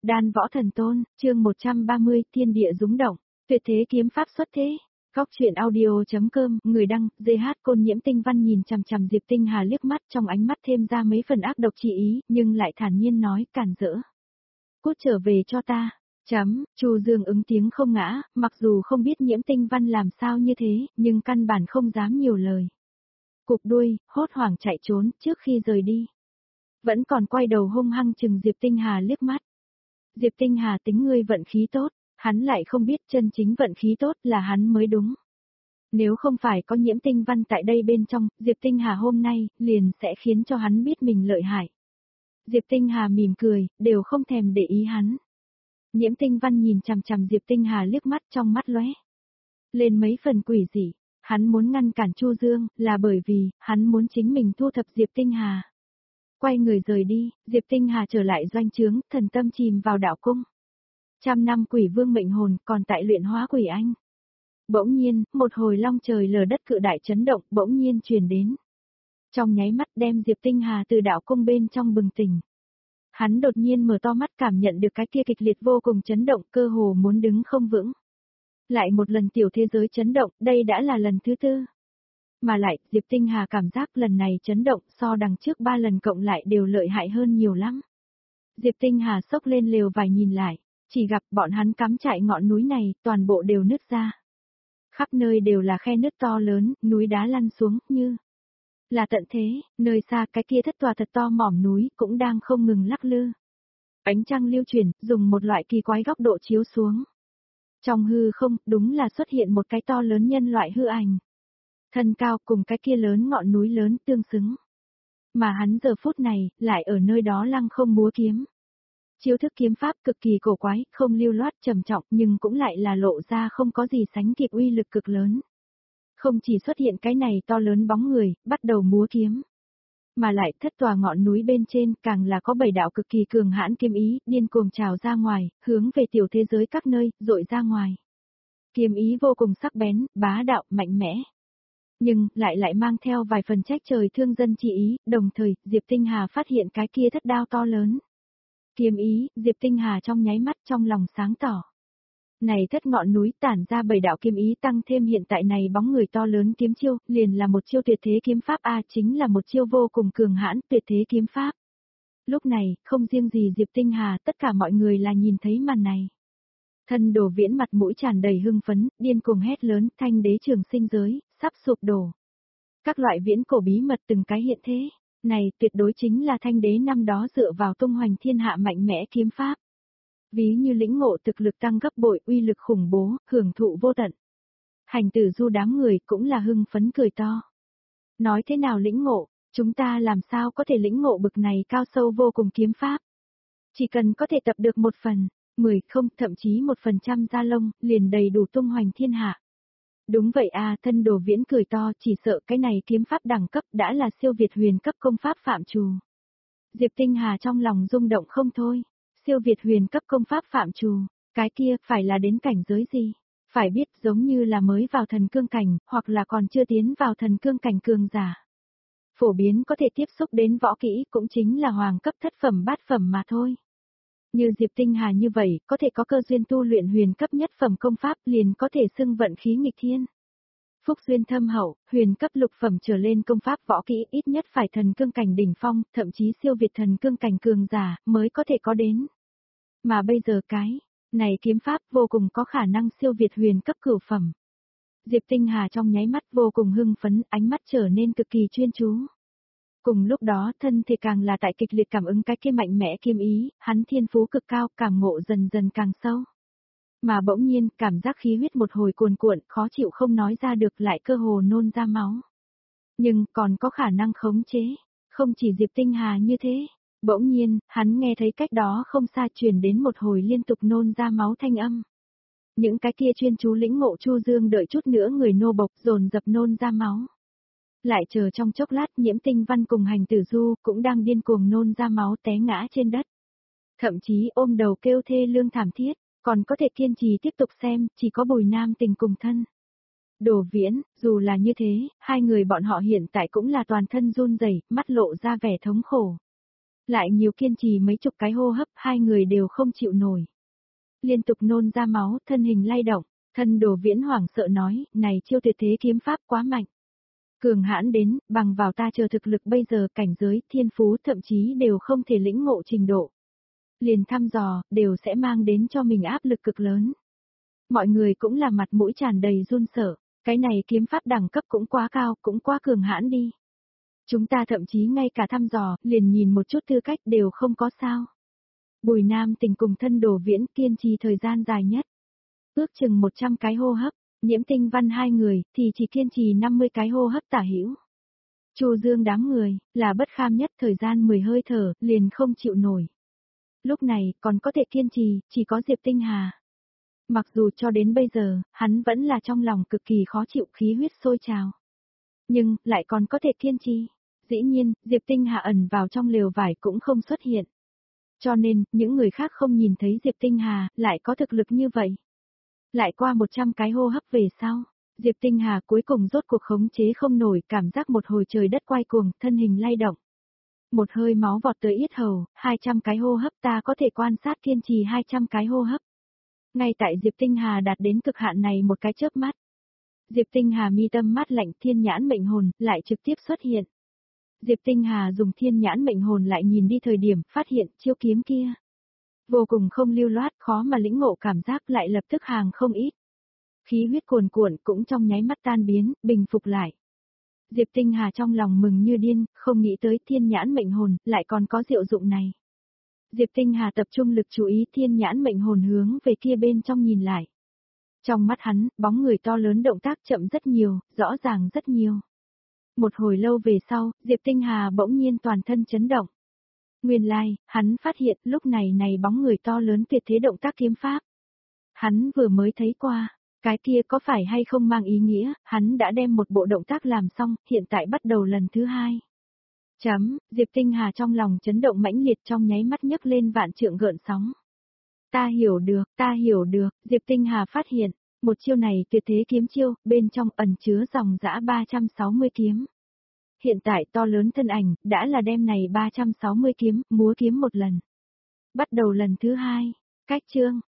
Đan Võ Thần Tôn, chương 130, thiên địa rúng động, tuyệt thế kiếm pháp xuất thế. Góc truyện audio.com, người đăng, GH Côn Nhiễm Tinh Văn nhìn chằm chằm Diệp Tinh Hà liếc mắt, trong ánh mắt thêm ra mấy phần ác độc chi ý, nhưng lại thản nhiên nói, cản rỡ. Cút trở về cho ta. Chu Dương ứng tiếng không ngã, mặc dù không biết Nhiễm Tinh Văn làm sao như thế, nhưng căn bản không dám nhiều lời. Cụp đuôi, hốt hoảng chạy trốn, trước khi rời đi. Vẫn còn quay đầu hung hăng chừng Diệp Tinh Hà liếc mắt. Diệp Tinh Hà tính ngươi vận khí tốt, hắn lại không biết chân chính vận khí tốt là hắn mới đúng. Nếu không phải có Nhiễm Tinh Văn tại đây bên trong, Diệp Tinh Hà hôm nay, liền sẽ khiến cho hắn biết mình lợi hại. Diệp Tinh Hà mỉm cười, đều không thèm để ý hắn. Nhiễm Tinh Văn nhìn chằm chằm Diệp Tinh Hà liếc mắt, trong mắt lóe lên mấy phần quỷ dị. Hắn muốn ngăn cản Chu Dương, là bởi vì, hắn muốn chính mình thu thập Diệp Tinh Hà. Quay người rời đi, Diệp Tinh Hà trở lại doanh trướng, thần tâm chìm vào đạo cung. 100 năm quỷ vương mệnh hồn còn tại luyện hóa quỷ anh. Bỗng nhiên, một hồi long trời lở đất cự đại chấn động bỗng nhiên truyền đến. Trong nháy mắt đem Diệp Tinh Hà từ đạo cung bên trong bừng tỉnh. Hắn đột nhiên mở to mắt cảm nhận được cái kia kịch liệt vô cùng chấn động, cơ hồ muốn đứng không vững. Lại một lần tiểu thế giới chấn động, đây đã là lần thứ tư. Mà lại, Diệp Tinh Hà cảm giác lần này chấn động so đằng trước 3 lần cộng lại đều lợi hại hơn nhiều lắm. Diệp Tinh Hà xốc lên lều vải nhìn lại, chỉ gặp bọn hắn cắm trại ngọn núi này, toàn bộ đều nứt ra. Khắp nơi đều là khe nứt to lớn, núi đá lăn xuống, như là tận thế, nơi xa cái kia thất tòa thật to mỏm núi cũng đang không ngừng lắc lư. Ánh trăng lưu chuyển, dùng một loại kỳ quái góc độ chiếu xuống. Trong hư không, đúng là xuất hiện một cái to lớn nhân loại hư ảnh. Thân cao cùng cái kia lớn ngọn núi lớn tương xứng. Mà hắn giờ phút này, lại ở nơi đó lăng không múa kiếm. Chiêu thức kiếm pháp cực kỳ cổ quái, không lưu loát trầm trọng nhưng cũng lại là lộ ra không có gì sánh kịp uy lực cực lớn. Không chỉ xuất hiện cái này to lớn bóng người, bắt đầu múa kiếm. Mà lại thất tòa ngọn núi bên trên càng là có 7 đạo cực kỳ cường hãn kiếm ý, điên cuồng trào ra ngoài, hướng về tiểu thế giới các nơi, dội ra ngoài. Kiếm ý vô cùng sắc bén, bá đạo, mạnh mẽ. Nhưng, lại mang theo vài phần trách trời thương dân chi ý, đồng thời, Diệp Tinh Hà phát hiện cái kia thất đao to lớn. Kiếm ý, Diệp Tinh Hà trong nháy mắt trong lòng sáng tỏ. Này thất ngọn núi tản ra 7 đạo kiếm ý tăng thêm hiện tại này bóng người to lớn kiếm chiêu, liền là một chiêu tuyệt thế kiếm pháp chính là một chiêu vô cùng cường hãn tuyệt thế kiếm pháp. Lúc này, không riêng gì Diệp Tinh Hà, tất cả mọi người là nhìn thấy màn này. Thân Đồ Viễn mặt mũi tràn đầy hưng phấn, điên cuồng hét lớn, thanh đế trường sinh giới, sắp sụp đổ. Các loại viễn cổ bí mật từng cái hiện thế, này tuyệt đối chính là thanh đế năm đó dựa vào tung hoành thiên hạ mạnh mẽ kiếm pháp. Ví như lĩnh ngộ thực lực tăng gấp bội, uy lực khủng bố, hưởng thụ vô tận. Hành Tử Du đám người cũng là hưng phấn cười to. Nói thế nào lĩnh ngộ, chúng ta làm sao có thể lĩnh ngộ bực này cao sâu vô cùng kiếm pháp. Chỉ cần có thể tập được 1 phần, 10 không, thậm chí 1% da lông, liền đầy đủ tung hoành thiên hạ. Đúng vậy Thân Đồ Viễn cười to, chỉ sợ cái này kiếm pháp đẳng cấp đã là siêu việt huyền cấp công pháp phạm trù. Diệp Tinh Hà trong lòng rung động không thôi, siêu việt huyền cấp công pháp phạm trù, cái kia phải là đến cảnh giới gì? Phải biết giống như là mới vào thần cương cảnh, hoặc là còn chưa tiến vào thần cương cảnh cường giả. Phổ biến có thể tiếp xúc đến võ kỹ cũng chính là hoàng cấp thất phẩm bát phẩm mà thôi. Như Diệp Tinh Hà như vậy, có thể có cơ duyên tu luyện huyền cấp nhất phẩm công pháp liền có thể xưng vận khí nghịch thiên. Phúc duyên thâm hậu, huyền cấp lục phẩm trở lên công pháp võ kỹ ít nhất phải thần cương cảnh đỉnh phong, thậm chí siêu việt thần cương cảnh cường giả, mới có thể có đến. Mà bây giờ cái này kiếm pháp vô cùng có khả năng siêu việt huyền cấp cửu phẩm. Diệp Tinh Hà trong nháy mắt vô cùng hưng phấn, ánh mắt trở nên cực kỳ chuyên chú. Cùng lúc đó thân thể càng là tại kịch liệt cảm ứng cái kia mạnh mẽ kiếm ý, hắn thiên phú cực cao, cảm ngộ dần dần càng sâu. Mà bỗng nhiên, cảm giác khí huyết một hồi cuồn cuộn, khó chịu không nói ra được lại cơ hồ nôn ra máu. Nhưng còn có khả năng khống chế, không chỉ Diệp Tinh Hà như thế. Bỗng nhiên, hắn nghe thấy cách đó không xa truyền đến một hồi liên tục nôn ra máu thanh âm. Những cái kia chuyên chú lĩnh ngộ Chu Dương đợi chút nữa người nô bộc dồn dập nôn ra máu. Lại chờ trong chốc lát Nhiễm Tinh Văn cùng Hành Tử Du cũng đang điên cuồng nôn ra máu té ngã trên đất. Thậm chí ôm đầu kêu thê lương thảm thiết, còn có thể kiên trì tiếp tục xem, chỉ có Bùi Nam Tình cùng thân. Đồ Viễn, dù là như thế, hai người bọn họ hiện tại cũng là toàn thân run rẩy, mắt lộ ra vẻ thống khổ. Lại nhiều kiên trì mấy chục cái hô hấp, hai người đều không chịu nổi. Liên tục nôn ra máu, thân hình lay động, thân Đồ Viễn hoảng sợ nói, này chiêu tuyệt thế kiếm pháp quá mạnh. Cường hãn đến, bằng vào ta chờ thực lực bây giờ cảnh giới, thiên phú thậm chí đều không thể lĩnh ngộ trình độ. Liền thăm dò, đều sẽ mang đến cho mình áp lực cực lớn. Mọi người cũng là mặt mũi tràn đầy run sợ, cái này kiếm pháp đẳng cấp cũng quá cao, cũng quá cường hãn đi. Chúng ta thậm chí ngay cả thăm dò, liền nhìn một chút tư cách đều không có sao. Bùi Nam Tình cùng thân Đồ Viễn kiên trì thời gian dài nhất. Ước chừng 100 cái hô hấp, Nhiễm Tinh Văn hai người thì chỉ kiên trì 50 cái hô hấp tả hữu. Chu Dương đám người là bất kham nhất, thời gian 10 hơi thở liền không chịu nổi. Lúc này còn có thể kiên trì, chỉ có Diệp Tinh Hà. Mặc dù cho đến bây giờ, hắn vẫn là trong lòng cực kỳ khó chịu, khí huyết sôi trào. Nhưng, lại còn có thể kiên trì. Dĩ nhiên, Diệp Tinh Hà ẩn vào trong lều vải cũng không xuất hiện. Cho nên, những người khác không nhìn thấy Diệp Tinh Hà, lại có thực lực như vậy. Lại qua 100 cái hô hấp về sau, Diệp Tinh Hà cuối cùng rốt cuộc khống chế không nổi, cảm giác một hồi trời đất quay cuồng, thân hình lay động. Một hơi máu vọt tới yết hầu, 200 cái hô hấp, ta có thể quan sát kiên trì 200 cái hô hấp. Ngay tại Diệp Tinh Hà đạt đến cực hạn này một cái chớp mắt. Diệp Tinh Hà mi tâm mát lạnh, thiên nhãn mệnh hồn lại trực tiếp xuất hiện. Diệp Tinh Hà dùng thiên nhãn mệnh hồn lại nhìn đi thời điểm, phát hiện chiêu kiếm kia vô cùng không lưu loát, khó mà lĩnh ngộ, cảm giác lại lập tức hàng không ít. Khí huyết cuồn cuộn cũng trong nháy mắt tan biến, bình phục lại. Diệp Tinh Hà trong lòng mừng như điên, không nghĩ tới thiên nhãn mệnh hồn lại còn có diệu dụng này. Diệp Tinh Hà tập trung lực chú ý, thiên nhãn mệnh hồn hướng về kia bên trong nhìn lại. Trong mắt hắn, bóng người to lớn, động tác chậm rất nhiều, rõ ràng rất nhiều. Một hồi lâu về sau, Diệp Tinh Hà bỗng nhiên toàn thân chấn động. Nguyên lai, hắn phát hiện lúc này bóng người to lớn tuyệt thế động tác kiếm pháp. Hắn vừa mới thấy qua, cái kia có phải hay không mang ý nghĩa, hắn đã đem một bộ động tác làm xong, hiện tại bắt đầu lần thứ hai. Diệp Tinh Hà trong lòng chấn động mãnh liệt, trong nháy mắt nhấc lên vạn trượng gợn sóng. Ta hiểu được, Diệp Tinh Hà phát hiện, một chiêu này tuyệt thế kiếm chiêu, bên trong ẩn chứa dòng dã 360 kiếm. Hiện tại to lớn thân ảnh, đã là đem này 360 kiếm, múa kiếm một lần. Bắt đầu lần thứ hai, cách chương,